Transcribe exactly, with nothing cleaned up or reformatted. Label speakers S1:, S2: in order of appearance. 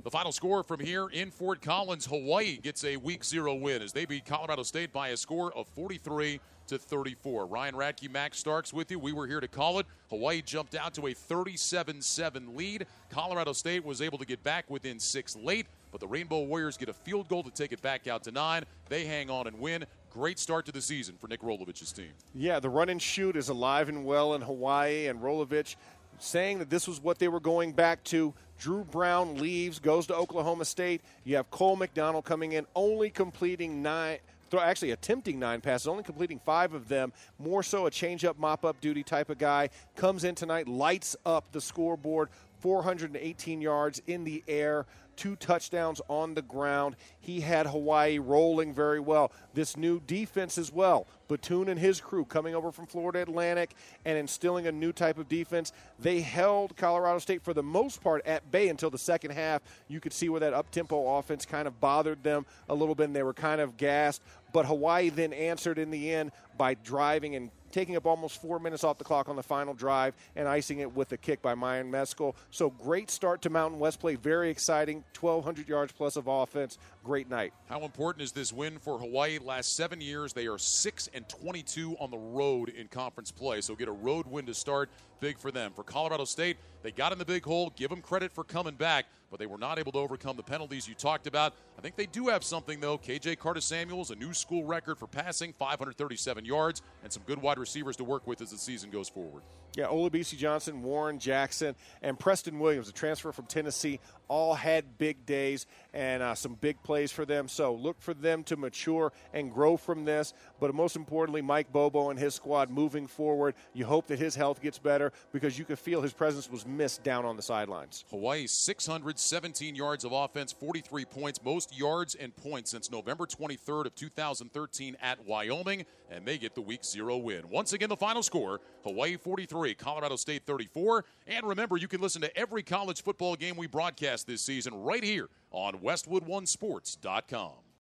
S1: The final score from here in Fort Collins, Hawaii gets a week zero win as they beat Colorado State by a score of forty-three to thirty-four. Ryan Radke, Max Starks with you. We were here to call it. Hawaii jumped out to a thirty-seven seven lead. Colorado State was able to get back within six late, but the Rainbow Warriors get a field goal to take it back out to nine. They hang on and win. Great start to the season for Nick Rolovich's team.
S2: Yeah, the run and shoot is alive and well in Hawaii, and Rolovich saying that this was what they were going back to. Drew Brown leaves, goes to Oklahoma State. You have Cole McDonald coming in, only completing nine, actually attempting nine passes, only completing five of them. More so a change-up, mop-up duty type of guy. Comes in tonight, lights up the scoreboard, four hundred eighteen yards in the air, two touchdowns on the ground. He had Hawaii rolling very well. This new defense as well. Batoon and his crew coming over from Florida Atlantic and instilling a new type of defense. They held Colorado State for the most part at bay until the second half. You could see where that up-tempo offense kind of bothered them a little bit, and they were kind of gassed. But Hawaii then answered in the end by driving and taking up almost four minutes off the clock on the final drive and icing it with a kick by Mayan Meskel. So great start to Mountain West play. Very exciting. twelve hundred yards plus of offense. Great night.
S1: How important is this win for Hawaii? Last seven years, they are six and twenty-two on the road in conference play. So get a road win to start. Big for them. For Colorado State, they got in the big hole. Give them credit for coming back, but they were not able to overcome the penalties you talked about. I think they do have something, though. K J Carter-Samuels, a new school record for passing, five hundred thirty-seven yards, and some good wide receivers to work with as the season goes forward.
S2: Yeah, Olabisi Johnson, Warren Jackson, and Preston Williams, a transfer from Tennessee, all had big days and uh, some big plays for them. So look for them to mature and grow from this. But most importantly, Mike Bobo and his squad moving forward. You hope that his health gets better because you could feel his presence was missed down on the sidelines.
S1: Hawaii, six hundred seventeen yards of offense, forty-three points, most yards and points since November twenty-third of two thousand thirteen at Wyoming, and they get the week zero win. Once again, the final score, Hawaii forty-three, Colorado State thirty-four. And remember, you can listen to every college football game we broadcast this season right here on Westwood One Sports dot com.